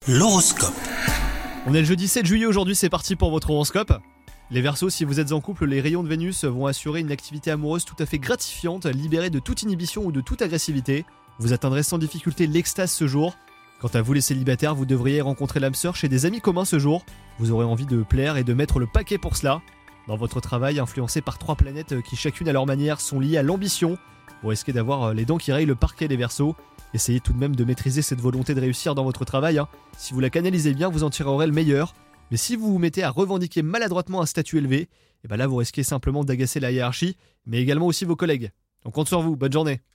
L'horoscope. On est le jeudi 7 juillet aujourd'hui, c'est parti pour votre horoscope. Les Verseaux, si vous êtes en couple, les rayons de Vénus vont assurer une activité amoureuse tout à fait gratifiante, libérée de toute inhibition ou de toute agressivité. Vous atteindrez sans difficulté l'extase ce jour. Quant à vous les célibataires, vous devriez rencontrer l'âme sœur chez des amis communs ce jour. Vous aurez envie de plaire et de mettre le paquet pour cela. Dans votre travail, influencé par 3 planètes qui chacune à leur manière sont liées à l'ambition, vous risquez d'avoir les dents qui rayent le parquet des Verseaux. Essayez tout de même de maîtriser cette volonté de réussir dans votre travail. Si vous la canalisez bien, vous en tirerez le meilleur. Mais si vous vous mettez à revendiquer maladroitement un statut élevé, et là vous risquez simplement d'agacer la hiérarchie, mais également aussi vos collègues. On compte sur vous, bonne journée.